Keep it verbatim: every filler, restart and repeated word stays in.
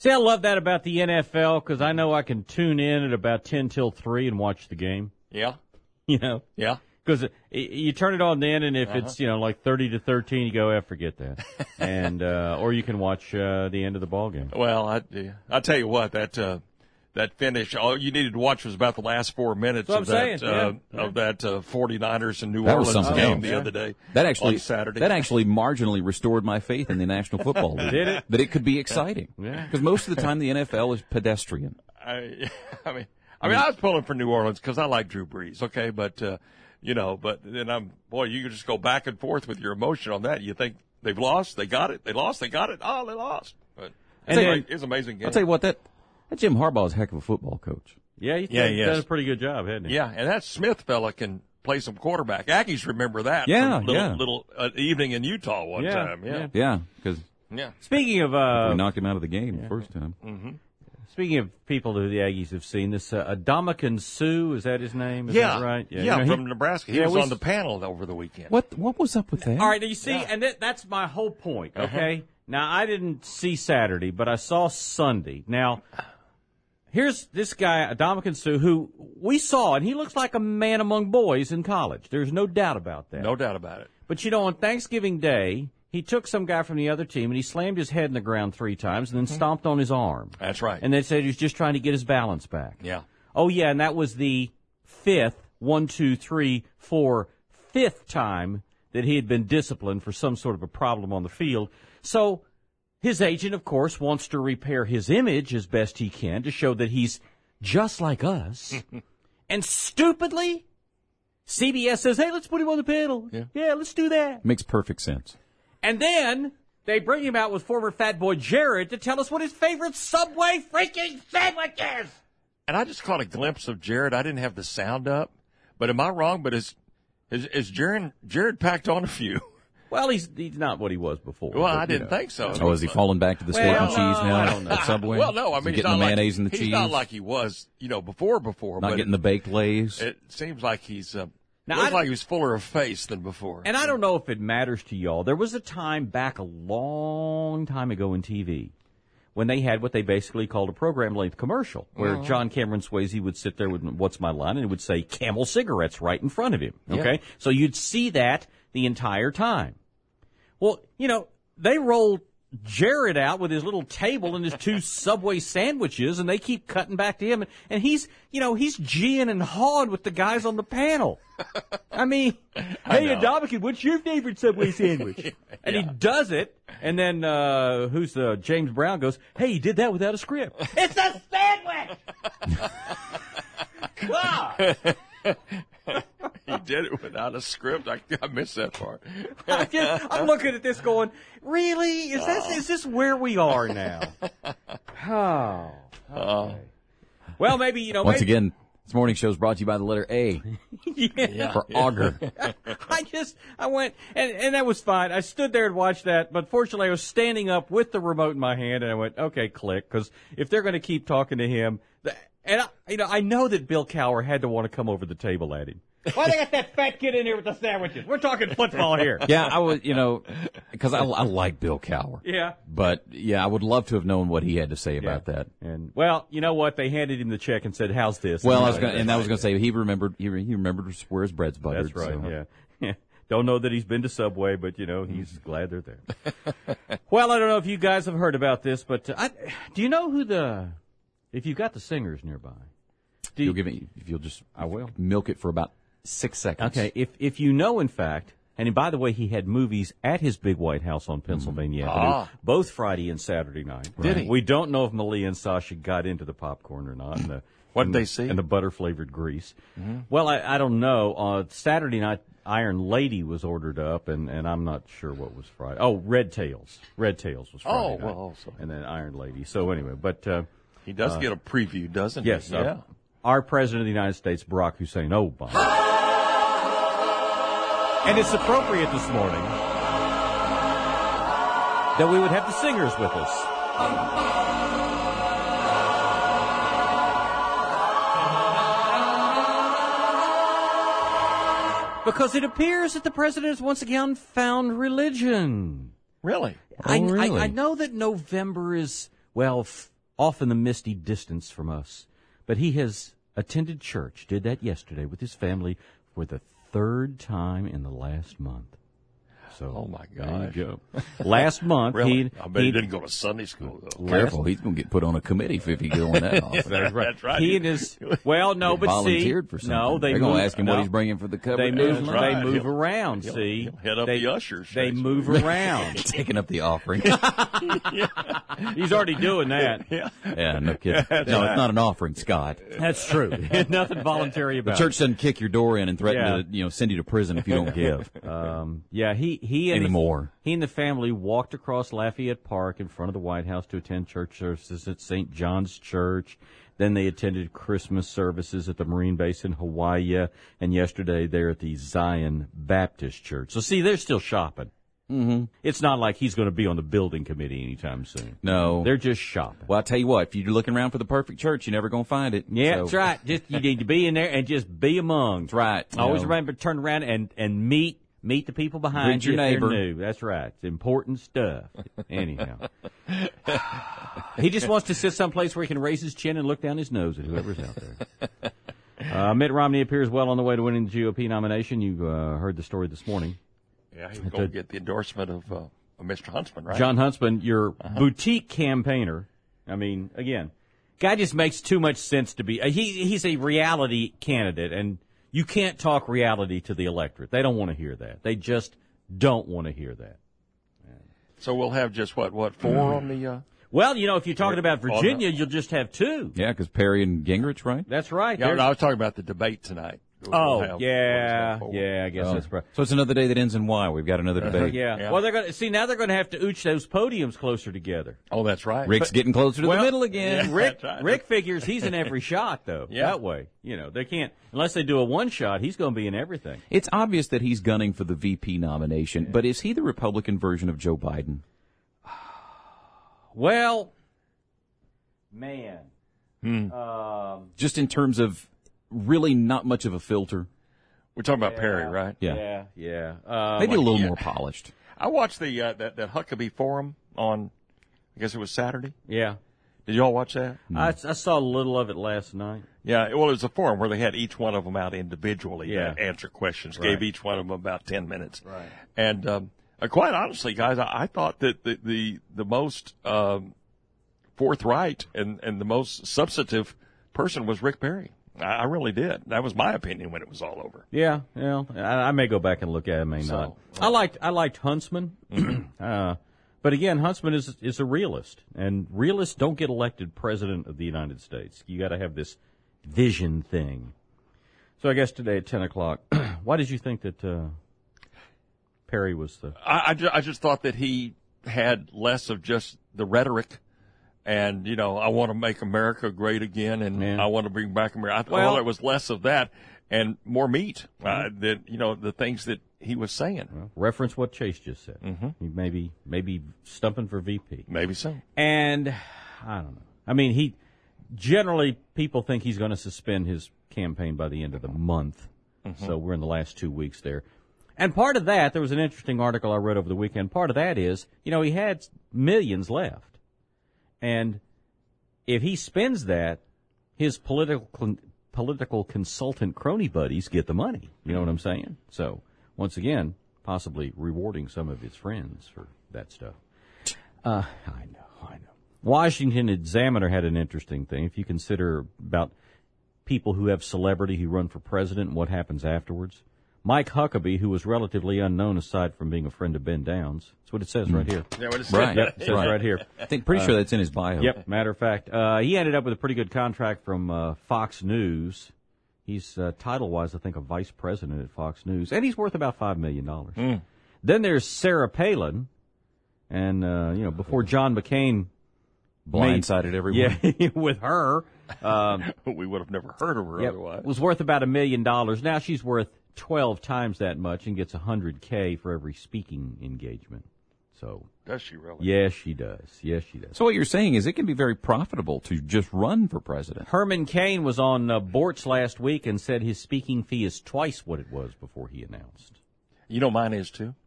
See, I love that about the N F L because I know I can tune in at about ten till three and watch the game. Yeah. You know? Yeah. Because you turn it on then, and if uh-huh. it's, you know, like thirty to thirteen, you go, eh, forget that. and uh, Or you can watch uh, the end of the ball game. Well, I, I tell you what, that uh, that finish, all you needed to watch was about the last four minutes of that, saying, uh, yeah. of that uh, 49ers and New That was Orleans something game else. the Yeah. other day. That actually on Saturday. That actually marginally restored my faith in the National Football League. Did it? That it could be exciting. Yeah. Because most of the time the N F L is pedestrian. I, I mean, I mean, I was pulling for New Orleans because I like Drew Brees. Okay, but uh, you know, but then I'm boy, you can just go back and forth with your emotion on that. You think they've lost, they got it. They lost, they got it. Oh, they lost. But And it's, then- a, it's an amazing game. I'll tell you what, that, that Jim Harbaugh is a heck of a football coach. Yeah, he's Yeah, done, he has. done a pretty good job, hasn't he? Yeah, and that Smith fella can play some quarterback. Aggies remember that. Yeah, from little, yeah. Little uh, evening in Utah one Yeah, time. Yeah, yeah. Yeah, because yeah. Speaking of uh, we knocked him out of the game the first time. speaking of people who the Aggies have seen, this uh, Adamakan Sue, is that his name? Is Yeah, that right? Yeah, You know, he- from Nebraska. He Yeah, was we on s- the panel over the weekend. What what was up with that? All right, now you see, and that, that's my whole point, okay? Now, I didn't see Saturday, but I saw Sunday. Now, here's this guy, Adamakan Sue, who we saw, and he looks like a man among boys in college. There's no doubt about that. No doubt about it. But, you know, on Thanksgiving Day, he took some guy from the other team, and he slammed his head in the ground three times and then stomped on his arm. That's right. And they said he was just trying to get his balance back. Yeah. Oh, yeah, and that was the fifth, one, two, three, four, fifth time that he had been disciplined for some sort of a problem on the field. So his agent, of course, wants to repair his image as best he can to show that he's just like us. And stupidly, C B S says, hey, let's put him on the panel. Yeah. yeah, let's do that. Makes perfect sense. And then they bring him out with former Fat Boy Jared to tell us what his favorite Subway freaking sandwich is. And I just caught a glimpse of Jared. I didn't have the sound up, but am I wrong? But is is, is Jared Jared packed on a few? Well, he's he's not what he was before. Well, but, I you didn't know. think so. Oh, is he falling back to the steak Well, and cheese no, now I don't know. at Subway? Well, no, I Is mean, he he's getting not the mayonnaise like, and the he's cheese. not like he was, you know, before before. Not but getting the baked lays. It seems like he's uh, Now, looks I- like he was fuller of face than before. And I don't know if it matters to y'all. There was a time back a long time ago in T V when they had what they basically called a program-length commercial, where Uh-huh. John Cameron Swayze would sit there with "What's My Line?" and it would say Camel cigarettes right in front of him. Okay, Yeah. so you'd see that the entire time. Well, you know, they rolled Jared out with his little table and his two Subway sandwiches, and they keep cutting back to him, and he's, you know, he's geeing and hawing with the guys on the panel. I mean, hey, know. Adamakan, what's your favorite Subway sandwich? And he does it, and then uh, who's uh, James Brown goes, hey, he did that without a script. It's a sandwich! Wow! He did it without a script. I, I missed that part. I just, I'm looking at this going, really? Is this, is this where we are now? Oh. Okay. Well, maybe, you know, Once maybe, again, this morning show is brought to you by the letter A yeah. for auger. I just, I went, and, and that was fine. I stood there and watched that, but fortunately I was standing up with the remote in my hand, and I went, okay, click, because if they're going to keep talking to him, the, and I, you know, I know that Bill Cowher had to want to come over the table at him. Why they got that fat kid in here with the sandwiches? We're talking football here. Yeah, I was, you know, because I, I like Bill Cowher. Yeah. But, yeah, I would love to have known what he had to say about that. And well, you know what? They handed him the check and said, "How's this?" Well, and I was going and I was going to say he remembered he, he remembered where his bread's buttered. That's right. so. Yeah. Yeah. Don't know that he's been to Subway, but you know he's glad they're there. Well, I don't know if you guys have heard about this, but uh, I, do you know who the? If you've got the singers nearby, do You'll you, give me if you'll just I will. milk it for about six seconds. Okay, if if you know, in fact, and by the way, he had movies at his big White House on Pennsylvania Avenue, Ah. both Friday and Saturday night. Did he? We don't know if Malia and Sasha got into the popcorn or not. And the, What did and- they see? And the butter flavored grease. Well, I, I don't know. Uh, Saturday night, Iron Lady was ordered up, and, and I'm not sure what was Friday. Oh, Red Tails. Red Tails was Friday Oh, night. well, also. And then Iron Lady. So anyway, but uh, He does get a preview, doesn't yes, he? uh, Yeah. our President of the United States, Barack Hussein Obama. And it's appropriate this morning that we would have the singers with us. Because it appears that the president has once again found religion. Really? I, Oh, really? I, I know that November is, well, f- off in the misty distance from us. But he has attended church, did that yesterday with his family for the third time in the last month. So, oh my there gosh! you go. Last month, Really? he, I bet he, he didn't go to Sunday school though. Careful, he's going to get put on a committee if he going that often. That's right. That's right. He and his well, no, but volunteered see, for something. no, they They're going move, to ask him no, what he's bringing for the cover. They move. That's right. They move He'll- around. he'll- see, he'll head up they, the ushers. They Jason. move around. taking up the offering. He's already doing that. Yeah. Yeah, no kidding. No, it's not an offering, Scott. That's true. Nothing voluntary The about church doesn't kick your door in and threaten Yeah. to, you know, send you to prison if you don't give it. Um, yeah, he he and anymore. The, he and the family walked across Lafayette Park in front of the White House to attend church services at Saint John's Church. Then they attended Christmas services at the Marine Base in Hawaii, and yesterday they're at the Zion Baptist Church. So see, they're still shopping. Mm-hmm. It's not like he's going to be on the building committee anytime soon. No. They're just shopping. Well, I tell you what, if you're looking around for the perfect church, you're never going to find it. Yeah, So- that's right. Just you need to be in there and just be among. That's right. You Always know. remember to turn around and, and meet meet the people behind Greet you your if neighbor. they're new. That's right. It's important stuff. Anyhow. He just wants to sit someplace where he can raise his chin and look down his nose at whoever's out there. Uh, Mitt Romney appears well on the way to winning the G O P nomination. You uh, heard the story this morning. Yeah, he's going to get the endorsement of, uh, of Mister Huntsman, right? John Huntsman, your uh-huh. boutique campaigner. I mean, again, guy just makes too much sense to be. Uh, he he's a reality candidate, and you can't talk reality to the electorate. They don't want to hear that. They just don't want to hear that. So we'll have just what what four on the. Uh, well, you know, if you're talking about Virginia, oh, no. you'll just have two. Yeah, because Perry and Gingrich, right? That's right. Yeah, no, I was talking about the debate tonight. We'll oh, have, yeah, we'll yeah. I guess oh. that's right. So it's another day that ends in Y. We've got another Uh, debate. yeah. yeah. Well, they're going to see now. They're going to have to ooch those podiums closer together. Oh, that's right. Rick's But, getting closer to well, the middle again. yeah. Rick Right. Rick figures he's in every shot though. Yeah. That way, you know, they can't unless they do a one shot. He's going to be in everything. It's obvious that he's gunning for the V P nomination, Yeah. but is he the Republican version of Joe Biden? Well, man, Hmm. um, Just in terms of really not much of a filter. We're talking about Perry, right? Yeah. yeah, yeah. Uh, Maybe a little yeah. more polished. I watched the uh, that that Huckabee Forum on, I guess it was Saturday. yeah. Did you all watch that? I, I saw a little of it last night. Yeah, well, it was a forum where they had each one of them out individually Yeah. to answer questions. Right. Gave each one of them about ten minutes. Right. And um, uh, quite honestly, guys, I, I thought that the the, the most um, forthright and, and the most substantive person was Rick Perry. I, I really did. That was my opinion when it was all over. Yeah, yeah. I, I may go back and look at it. I may So, not. I liked I liked Huntsman, uh, but again, Huntsman is is a realist, and realists don't get elected president of the United States. You got to have this vision thing. So I guess today at ten o'clock. Why did you think that uh, Perry was the? I, I, ju- I just thought that he had less of just the rhetoric. And, you know, I want to make America great again, and Yeah. I want to bring back America. I Well- thought it was less of that and more meat, uh, that, you know, the things that he was saying. Well, reference what Chase just said. Mm-hmm. He maybe maybe stumping for V P. Maybe so. And I don't know. I mean, he generally people think he's going to suspend his campaign by the end of the month. Mm-hmm. So we're in the last two weeks there. And part of that, there was an interesting article I read over the weekend. Part of that is, you know, he had millions left. And if he spends that, his political political consultant crony buddies get the money. You know what I'm saying? So, once again, possibly rewarding some of his friends for that stuff. Uh, I know, I know. Washington Examiner had an interesting thing. If you consider about people who have celebrity who run for president and what happens afterwards. Mike Huckabee, who was relatively unknown aside from being a friend of Ben Downs. That's what it says right here. Yeah, what it Right. Yep, it says Right. right here. I think pretty sure that's in his bio. Yep, matter of fact. Uh, he ended up with a pretty good contract from uh, Fox News. He's uh, title-wise, I think, a vice president at Fox News. And he's worth about five million dollars. Mm. Then there's Sarah Palin. And, uh, you know, before John McCain Blindsided everyone. yeah, with her, um, We would have never heard of her yep, otherwise. was worth about a million dollars. Now she's worth twelve times that much and gets one hundred K for every speaking engagement. So, Does she really? yes, she does. Yes, she does. So what you're saying is it can be very profitable to just run for president. Herman Cain was on uh, Bortz last week and said his speaking fee is twice what it was before he announced. You know mine is too.